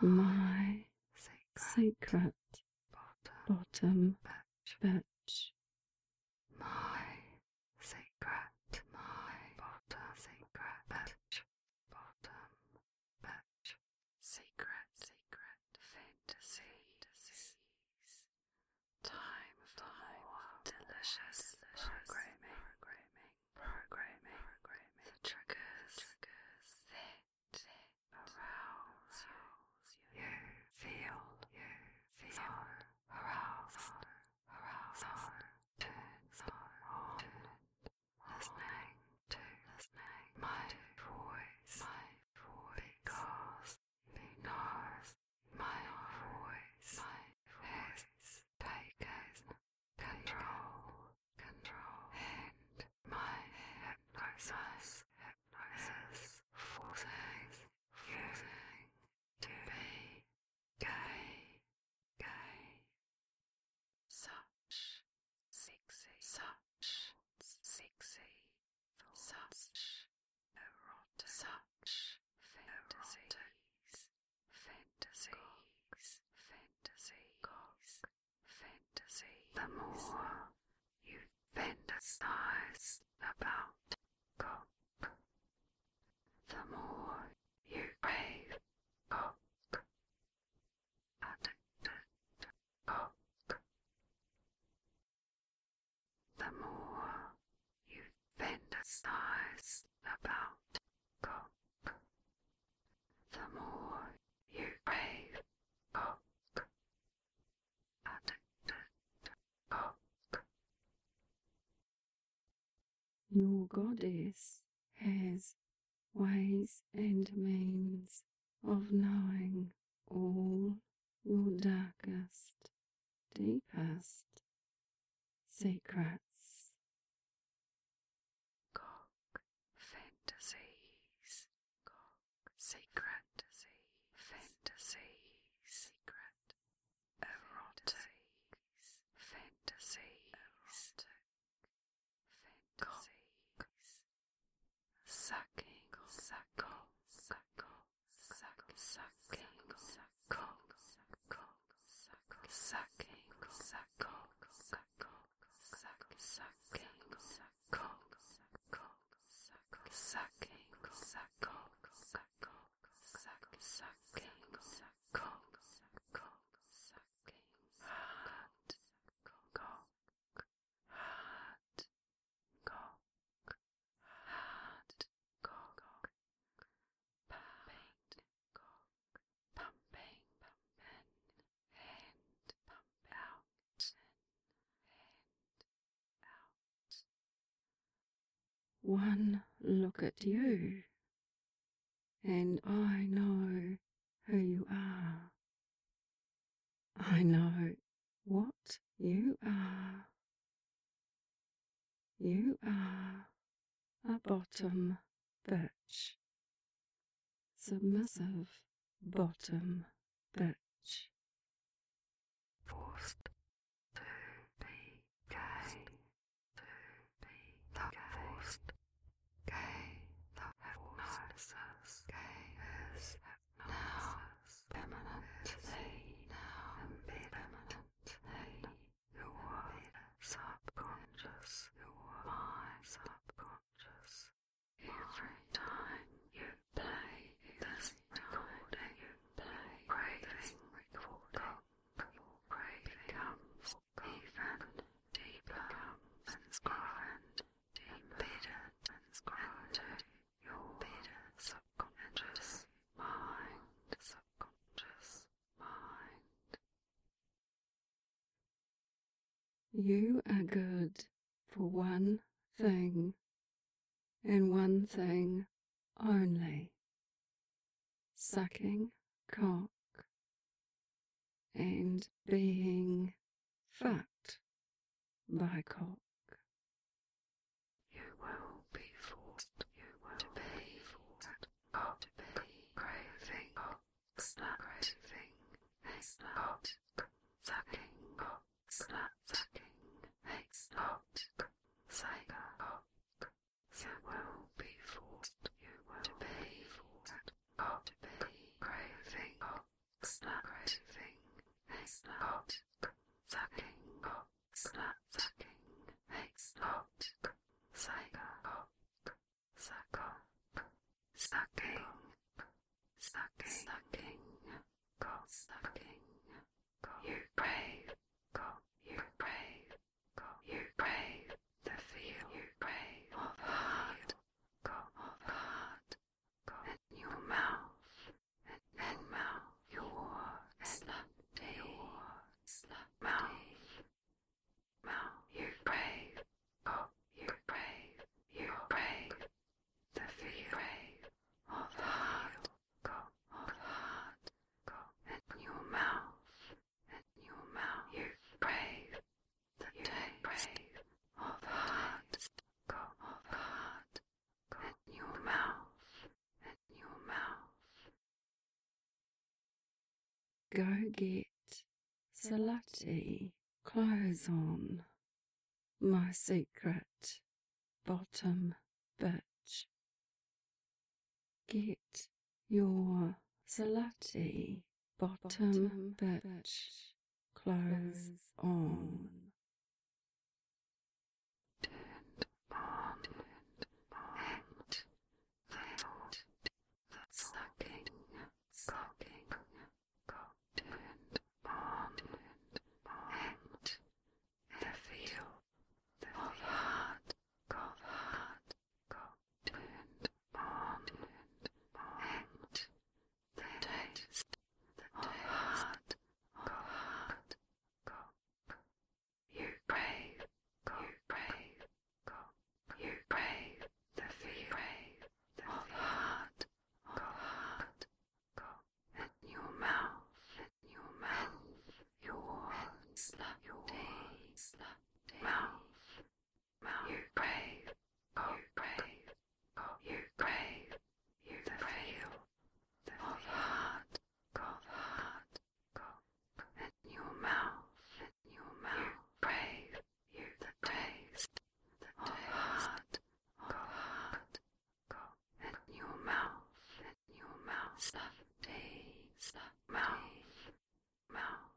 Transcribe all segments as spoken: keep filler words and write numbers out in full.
my secret bottom bitch. My secret, my bottom secret bitch, bottom bitch. Secret, secret, fantasy, disease. Time for more delicious, programming, programming, programming, programming. The triggers, triggers that, that arouse you. You feel, you feel aroused, aroused. Turn, on, listening to, listening my voice, my voice, because, because my voice, my voice takes control, control, and my hypnosis, hypnosis forcing, forcing to be gay, gay. Such sexy, such sexy, such erotic, such fantasies, fantasies, fantasies, fantasy. The more you fantasize about cock, the more you crave cock, addicted to cock. The more you fantasize about cock, the more you crave cock, addicted to cock. Your goddess has ways and means of knowing all your darkest, deepest secrets. Cock fantasies, cock secret, fantasy, secret, erotic, fantasy, erotic, fantasies, sucking, suckle, suckle, suckle, sucking, suckle, suckle, suckle, sucking, suckle, suckle, suckle, sucking, suckle, suckle, suckle, sucking, suckle, suckle, suckle, sucking, suckle, suckle, sucking, hard, cock, hard, cock, hard, cock, pumping, cock, pumping, pumping, and pump out, and out. One look at you, and I know who you are. I know what you are. You are a bottom bitch. Submissive bottom bitch. Forced to be gay, to be the forced gay, the hypnosis, gay is hypnosis, permanently, now permanently, your subconscious, your mind subconscious. Every time you play this recording, you play craving recording, your craving becomes even deeper, and inscribed, embedded, inscribed into your subconscious mind, subconscious mind. You are good for one thing, and one thing only: sucking cock and being fucked by cock. You will be forced, you will to be forced, cock, to be craving cock, slut, craving, cock, sucking cock, slut, sucking, cock, psycho, cock. You will be forced, you will to be forced, cock, to be craving cock, get slutty clothes on, my secret bottom bitch. Get your slutty bottom bitch clothes on. Turned on, turned on, the thought, the sucking, sucking, cock, turned on, turned on, the feel, the of heart, cock, heart, cock, turned on, turned on, the taste, the of heart, cock, heart, cock, you crave, cock, you crave, cock, you crave, the feel, crave, the of heart, cock, heart, cock, in your mouth, in your mouth, your slut, your slut, mouth, mouth, you crave, cock, you crave, cock, you crave, you the feel, the of heart, cock, heart, cock, in your mouth, in your mouth, you crave, you the taste, the of heart, cock, heart, cock, in your mouth, in your mouth, stuff, tea, stuff, mouth, mouth.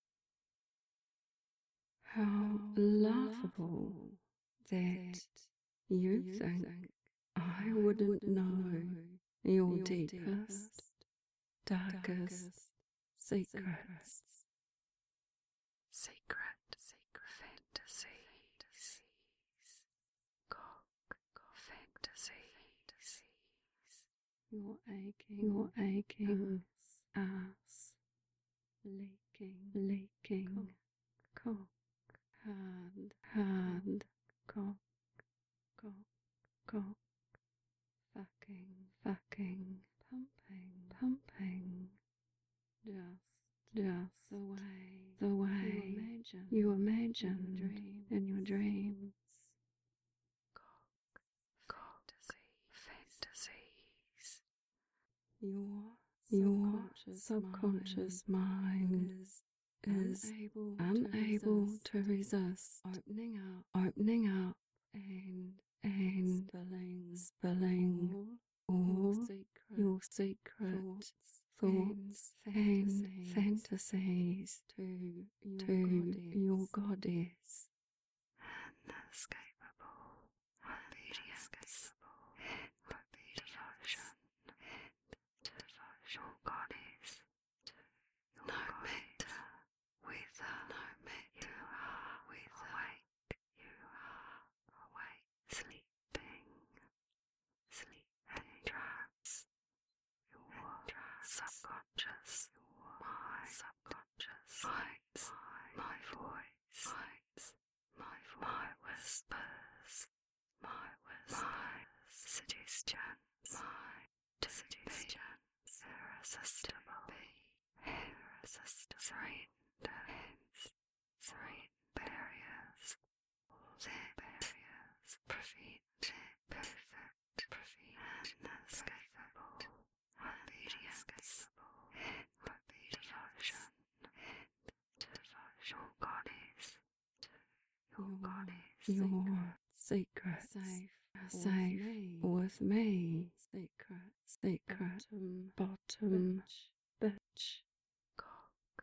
How laughable that you think I wouldn't know your deepest, darkest secrets. Secret, secret fantasies, cock, cock, fantasies, your aching, your aching ass, leaking, leaking, cock, hard, hard, cock, cock, cock, fucking, fucking, pumping, pumping, just, just the way, the way you imagine, you imagine in your dreams. Cock, fantasy, fantasies. Your, your subconscious mind is, is unable, unable to resist, opening up, opening up, and and spilling, spilling all, all your secret, your secret thoughts, thoughts and fantasies, fantasies to your to goddess, your goddess. Inescapable, obedience, obedience, devotion, your goddess. No matter whether, no matter you are awake, you are awake, sleeping, sleeping, trance, your subconscious, your my subconscious, fights, my voice, fights, my voice, my whispers, my whispers, suggestions, my suggestions, irresistible, irresistible, surrender, serene barriers, their barriers, prevent, perfect, prevent, inescapable, obedience, obedience, devotion, your goddess, your goddess, your secret, safe, safe with me, secret, secret, bottom, bottom, bitch, cock,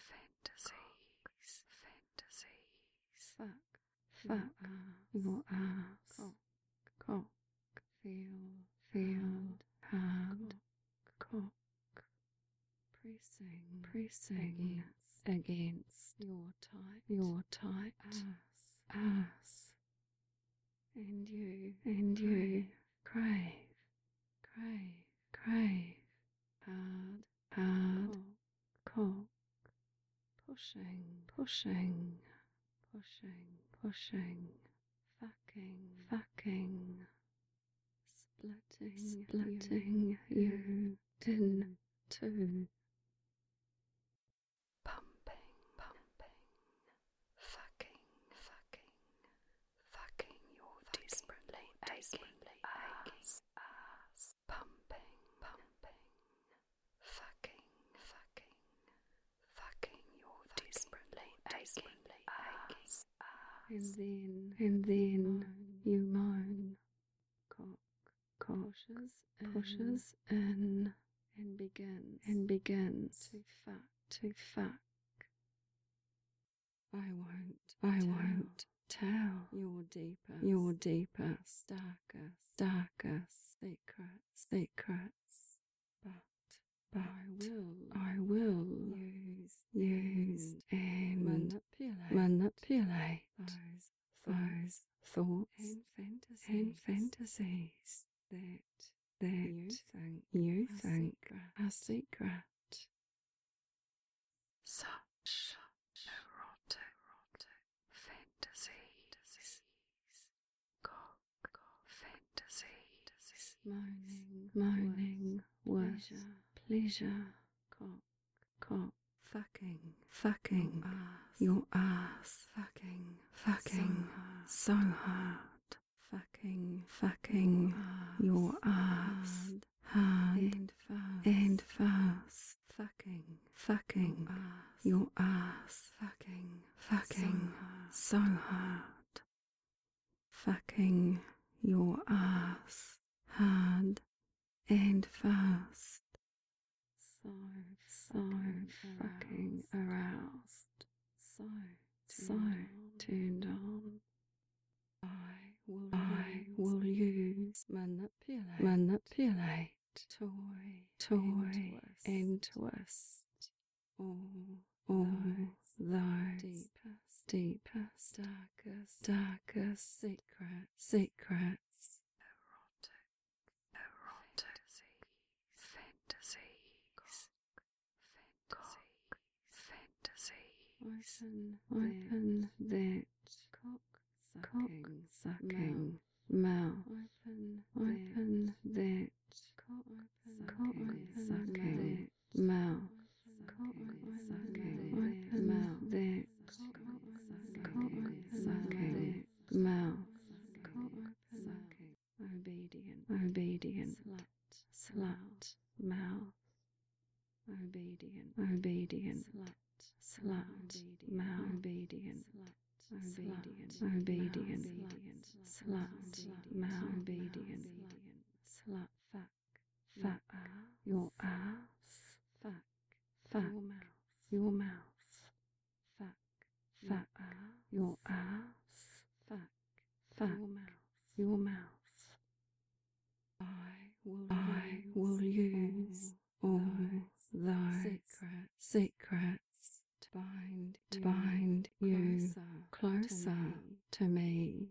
fantasies, fantasies, fuck, fuck, your ass, cock, cock, feel, feel, hard, cock, pressing, pressing against, against your tight, your tight ass, ass, and you, and you crave, crave, crave, hard, hard, cock, pushing, pushing, pushing, pushing, fucking, fucking, splitting, splitting you in two. Pumping, pumping, fucking, fucking, fucking your desperately, desperately ass, ass, pumping, pumping, fucking, fucking, and then, and then you moan. Cock, cock pushes, pushes in, and begins, and begins to fuck, to fuck. I won't, I tell, won't tell your deepest, your deepest, darkest, darkest secrets, secrets. But, but I will, I will use, use and manipulate, manipulate those, those thoughts and fantasies, and fantasies that, that you think, you are think secret. Are secret. Such erotic, erotic fantasies, cock, fantasies, moaning, moaning, with pleasure, cock, cock, fucking, fucking, your ass, fucking, fucking, so hard, fucking, fucking, your ass, hard and fast, and fast, fucking, fucking, your ass, fucking, fucking, so hard, fucking, your ass, hard and fast. So, so fucking aroused, so, so turned on. I will, I will use, manipulate, manipulate, toy, toy, and twist, all, all those deepest, deepest, darkest, darkest secrets, secrets, erotic, erotic fantasies, fantasies, open, open that cock sucking, sucking mouth, open, open that cock sucking mouth, cock sucking mouth, that cock sucking mouth, obedient, obedient, slut, mouth, obedient, obedient, slut, mouth, obedient, obedient, obedient, slut, mouth, obedient, slut, fuck, fuck, your ass, fuck, fuck, your mouth, fuck, fuck, your ass, fuck, fuck, your mouth. I will, I will use all those secrets, secrets to bind, to bind you closer, closer to me.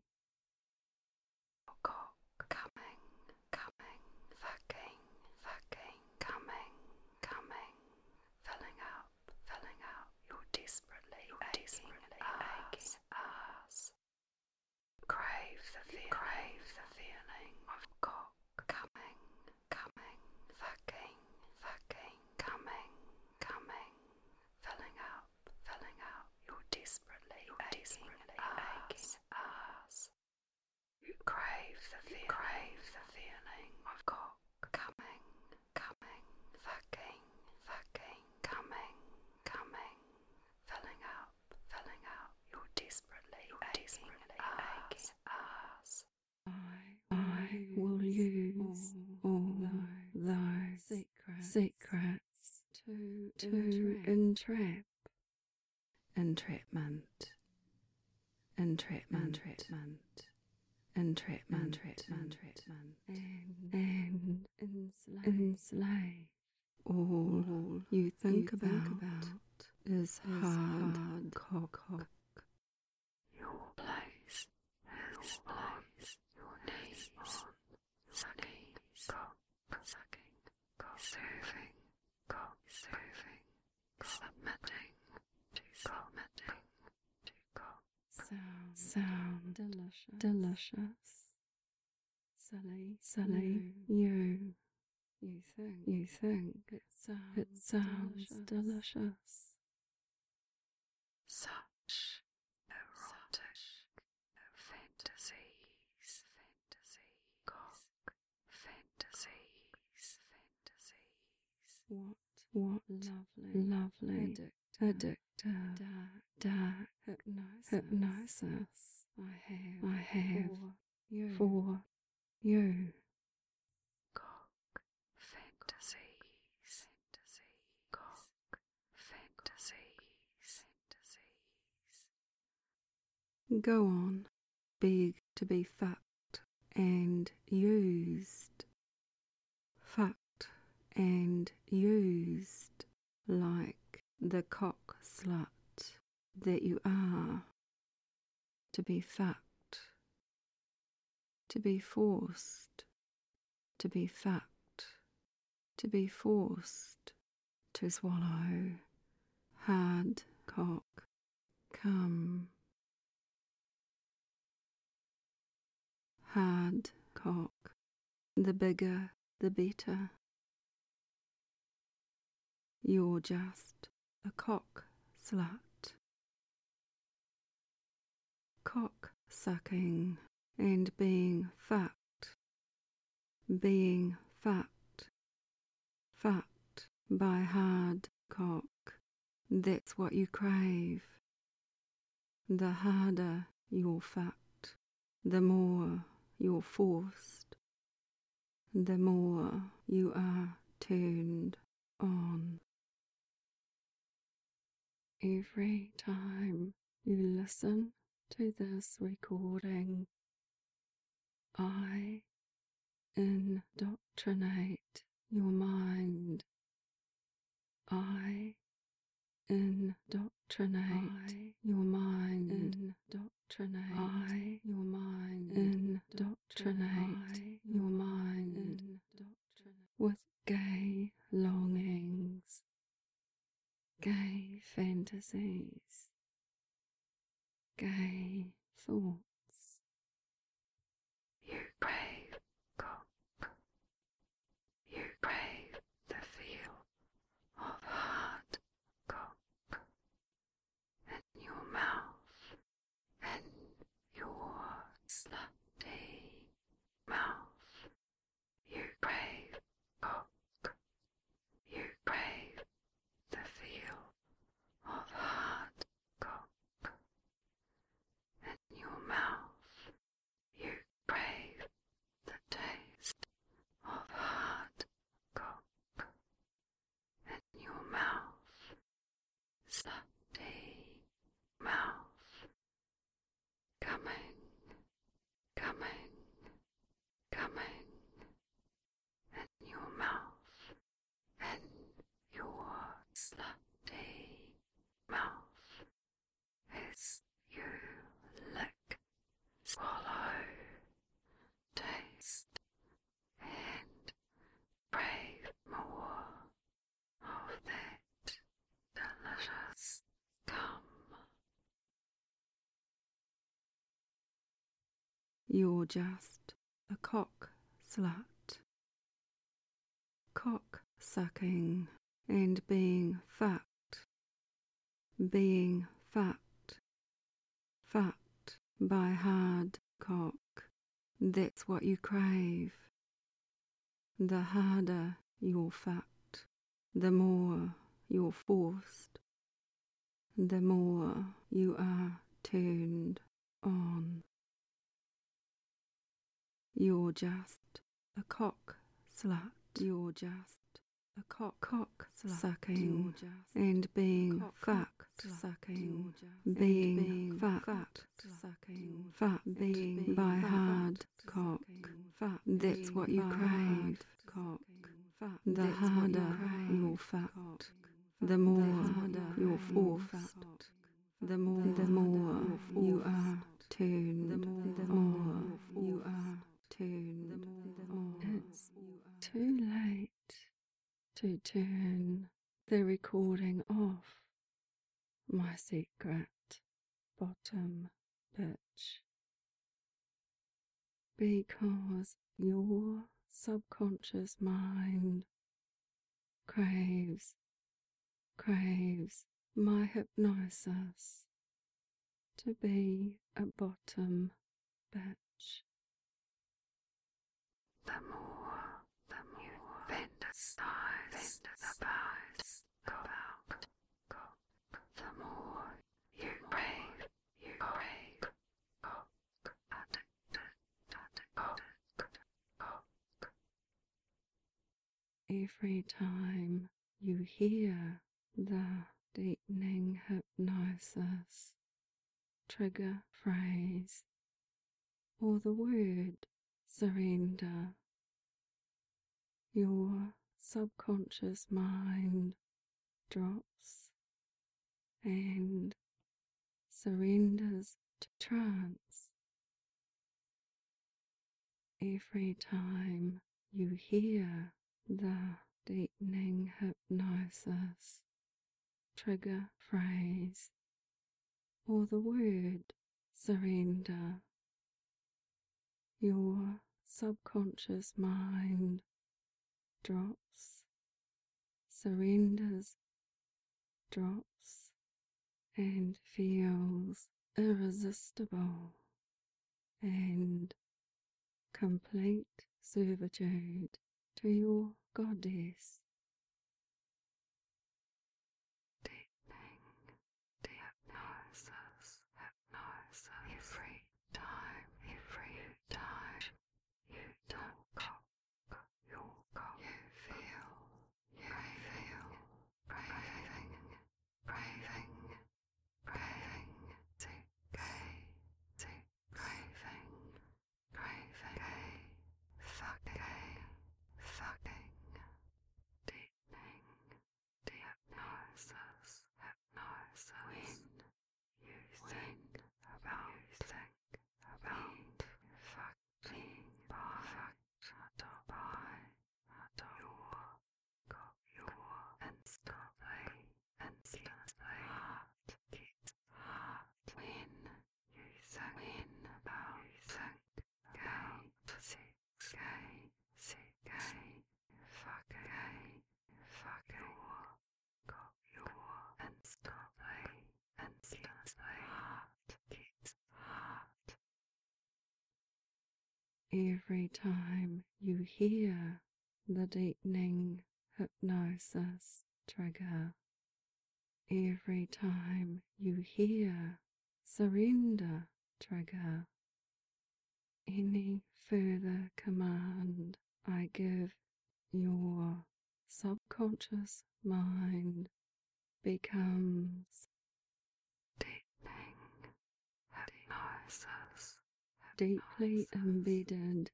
Cock coming, coming, fucking, fucking, coming, coming, filling up, filling up your desperately, your aching, desperately aching ass. Crave the feeling, crave the feeling of cock coming, coming, fucking, fucking, coming, coming, filling up, filling up your desperately, your aching, aching ass. You crave the feeling, crave the feeling of cock coming, coming, fucking, fucking, coming, coming, filling up, filling up your desperately, your aching, aching ass. I, I will use all those secrets, secrets to, to entrap, entrapment, entrapment, entrapment. Entrapment, entrapment, entrapment, and, and enslave, enslave. All you think, you about, think about is, is hard, hard cock, cock. Your place is place, your knees on, sucking, cock, sucking, cock, serving, cock, serving, submitting to submitting to cock. Sound, sound, delicious, delicious. Silly, silly, you, you think, you think it sounds, it sounds delicious. delicious. Such erotic fantasies, fantasy, cock, fantasies, fantasies. What, what lovely, lovely, addictive, addictive, dark, dark, hypnosis, hypnosis I have, I have for you, for you. Cock fantasies, fantasies, cock fantasies, fantasies. Go on, beg to be fucked and used, fucked and used like the cock slut that you are, to be fucked, to be forced, to be fucked, to be forced to swallow hard cock cum, hard cock, the bigger the better. You're just a cock slut. Cock sucking and being fucked, being fucked, fucked by hard cock. That's what you crave. The harder you're fucked, the more you're forced, the more you are turned on. Every time you listen to this recording, I indoctrinate your mind. I indoctrinate I, your mind. Indoctrinate I, your mind. Indoctrinate I, your mind. Indoctrinate with gay longings, gay fantasies, gay thoughts. You crave cock. You crave the feel of hard cock in your mouth, in your slutty mouth. You crave cock. You crave the feel of hard cock in your mouth. You crave the taste of hard cock in your mouth, slutty mouth. Coming, coming, coming in your mouth, in your slutty mouth, as you lick, swallow, taste, and crave more of that delicious cum. You're just a cock slut. Cock sucking and being fucked, being fucked, fucked by hard cock. That's what you crave. The harder you're fucked, the more you're forced, the more you are turned on. You're just a cock slut. You're just a cock, cock sucking and being fucked, sucking, being fucked, sucking, fucked, being by hard cock. That's what you crave, cock. The harder you're fucked, the more you're forced, the more the more you are turned on. You are turned on. It's too late to turn the recording off, my secret bottom bitch, because your subconscious mind craves, craves my hypnosis to be a bottom bitch. The more, the more you fantasize about cock, cock, the more you crave Every time you hear the deepening hypnosis trigger phrase or the word surrender, your subconscious mind drops and surrenders to trance. Every time you hear the deepening hypnosis trigger phrase or the word surrender, your subconscious mind drops, surrenders, drops, and feels irresistible and complete servitude to your goddess. Deepening, hypnosis, hypnosis. Every time, every time you talk, you you feel, you feel, craving, craving, craving, sick, sick, craving, craving, fucking, fucking, deepening, hypnosis, hypnosis. When you think about, think about fucking by, by, your, your instantly, instantly heart, get heart. When you think, when about, think about sex, gay, sex, gay, fucking, fucking, your, your instantly, instantly heart, get heart. Every time you hear the deepening hypnosis trigger, every time you hear surrender trigger, any further command I give your subconscious mind becomes deepening hypnosis, deeply embedded,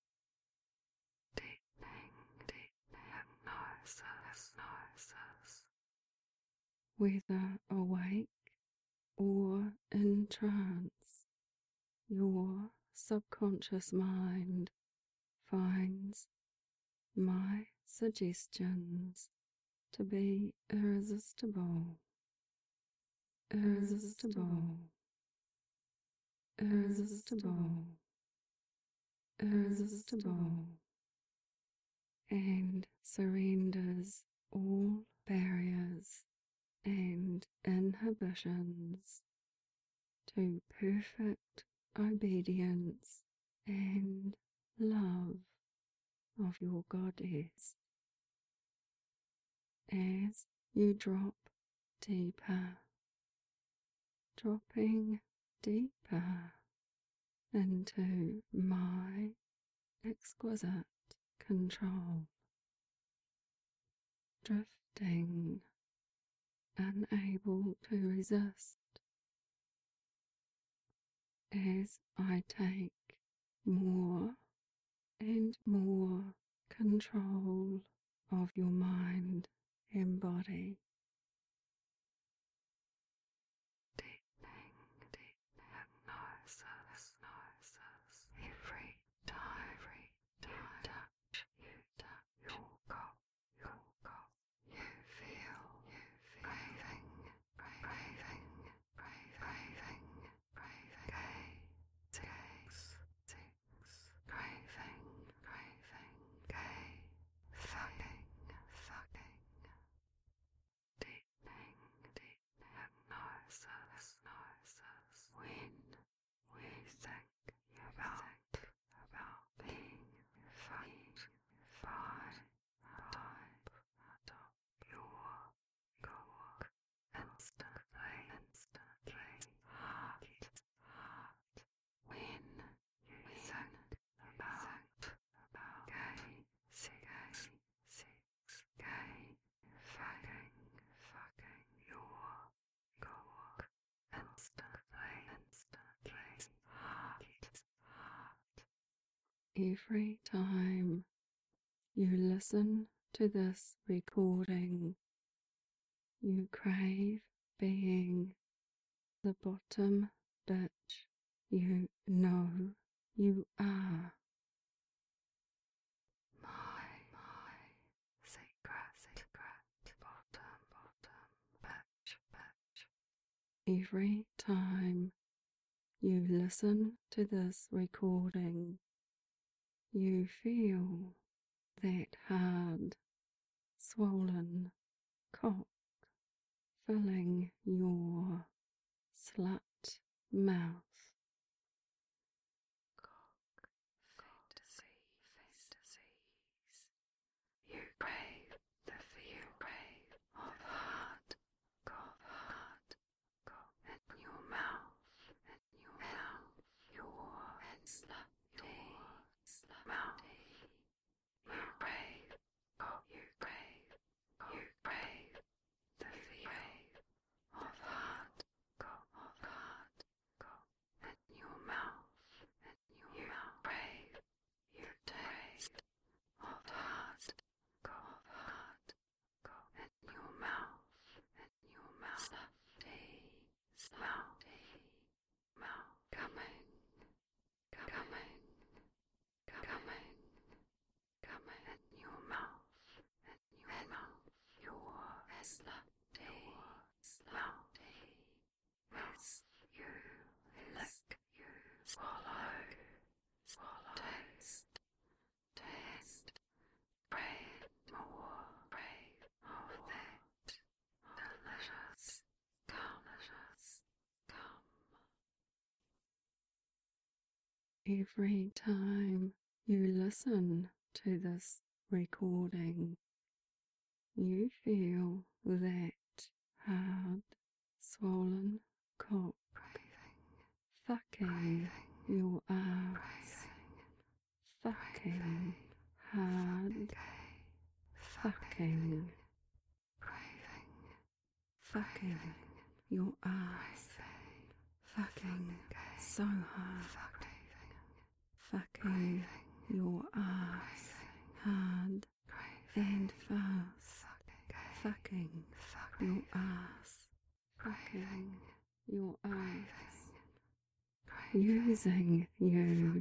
deepening, deepening hypnosis, hypnosis. Whether awake or in trance, your subconscious mind finds my suggestions to be irresistible, irresistible, irresistible, irresistible, and surrenders all barriers and inhibitions to perfect obedience and love of your goddess. As you drop deeper, dropping deeper into my exquisite control, drifting, unable to resist, as I take more and more control of your mind and body. Deepening, deepening hypnosis, hypnosis. Every time, every time you touch, you touch your goal, your goal. You feel, you feel craving, craving, craving, craving, gay, sex, sex, craving, craving, gay, fucking, fucking. Every time you listen to this recording, you crave being the bottom bitch you know you are. My, my secret, secret, bottom, bottom, bitch, bitch. Every time you listen to this recording, you feel that hard, swollen cock filling your slut mouth. Cock fantasy, fantasies. You crave the feel, crave of hard, cock, hard, cock in your mouth, in your mouth, your slutty mouth. You crave, cock, you crave, you crave the feel of hard, cock, of hard, cock in your mouth, in your you mouth. Crave, you taste of hard, cock, of hard, cock in your mouth, in your mouth. Slutty, slutty mouth. Coming, coming, coming, coming in your mouth, in your mouth. Your slutty slutty mouth. You lick, you swallow, swallow, taste, taste, crave more, crave of that delicious, delicious, come. Every time you listen to this recording, you feel that hard, swollen cock fucking your ass, fucking hard, fucking, fucking your ass, fucking so hard, fucking your ass hard and fast, fucking your ass, fucking your ass, using you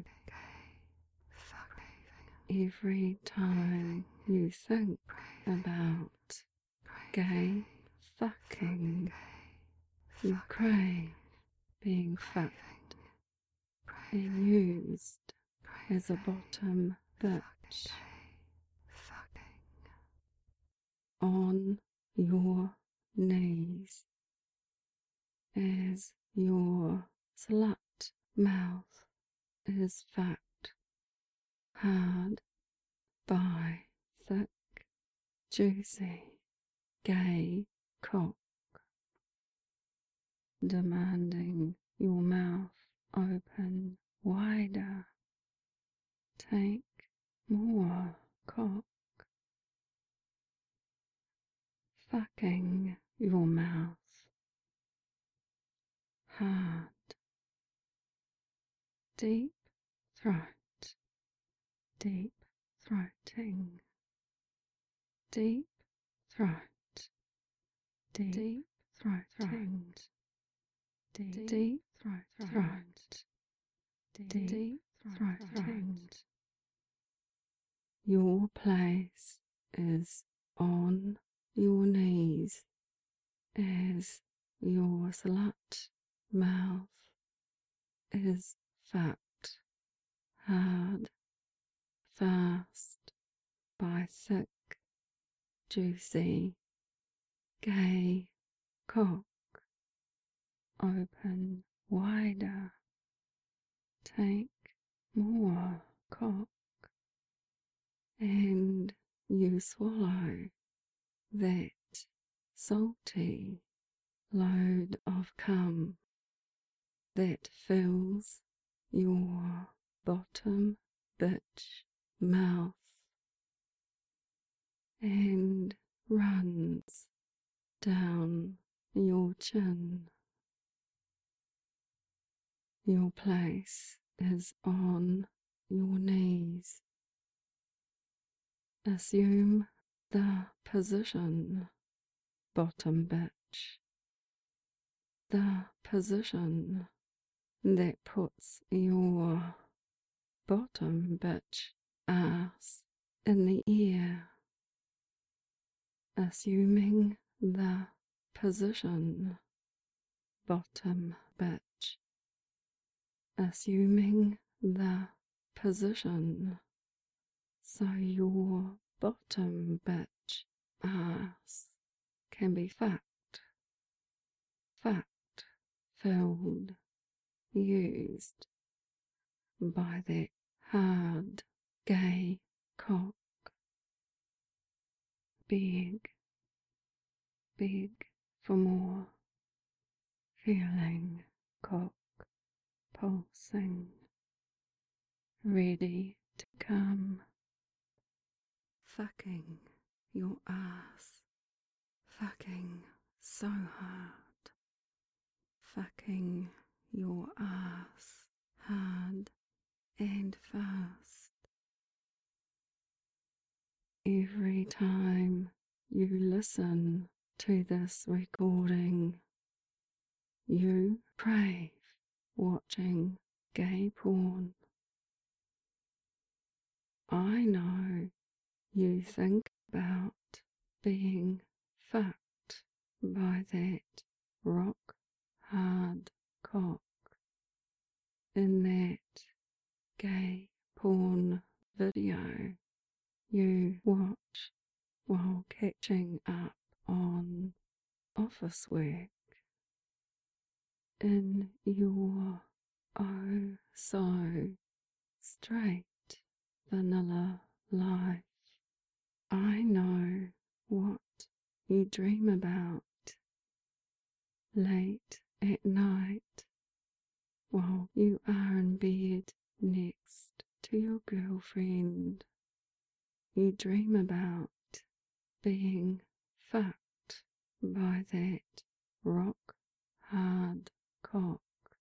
every time you think about gay fucking. You crave being fucked and used as a bottom bitch. On your knees as your slut mouth is fucked hard by thick, juicy, gay cock, demanding your mouth open wider. Take more cock. Fucking your mouth hard, deep throat, deep throating, deep throat, deep, deep throating, deep, deep throat, throat, deep, deep throating. Your place is on your knees as your slut mouth is fucked hard, fast by thick, juicy, gay cock. Open wider. Take more cock. And you swallow that salty load of cum that fills your bottom bitch mouth and runs down your chin. Your place is on your knees. Assume the position, bottom bitch. The position that puts your bottom bitch ass in the air. Assuming the position, bottom bitch. Assuming the position so your bottom bitch ass can be fact, fact filled, used by that hard gay cock. Beg, beg for more, feeling cock pulsing, ready to come. Fucking your ass, fucking so hard, fucking your ass hard and fast. Every time you listen to this recording, you crave watching gay porn. I know you think about being fucked by that rock hard cock in that gay porn video you watch while catching up on office work. In your oh so straight vanilla life, I know what you dream about late at night while you are in bed next to your girlfriend. You dream about being fucked by that rock hard cock.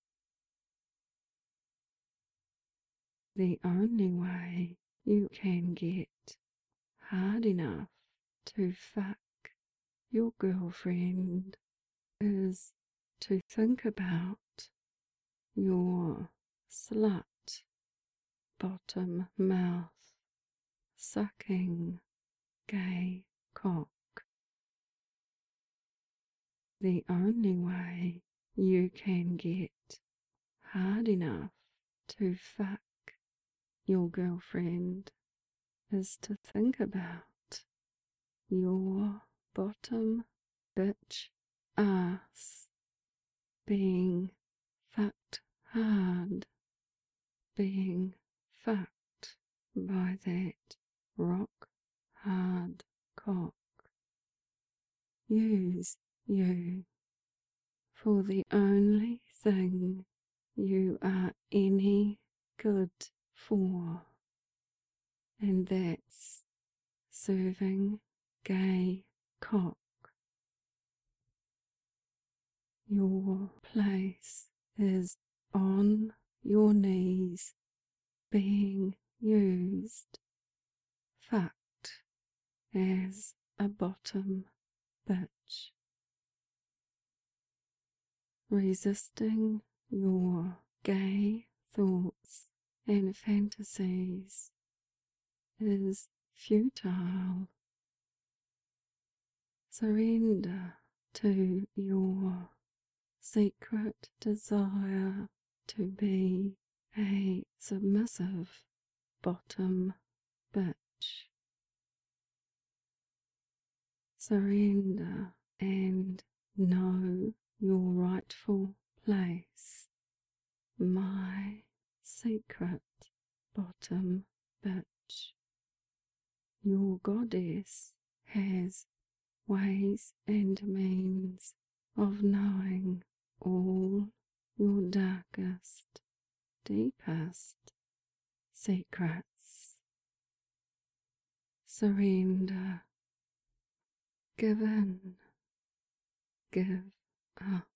The only way you can get hard enough to fuck your girlfriend is to think about your slut bottom mouth sucking gay cock. The only way you can get hard enough to fuck your girlfriend is to think about your bottom bitch ass being fucked hard, being fucked by that rock hard cock. Use you for the only thing you are any good for, and that's serving gay cock. Your place is on your knees, being used, fucked as a bottom bitch, resisting your gay thoughts and fantasies is futile. Surrender to your secret desire to be a submissive bottom bitch. Surrender and know your rightful place, my secret bottom bitch. Your goddess has ways and means of knowing all your darkest, deepest secrets. Surrender, give in, give up.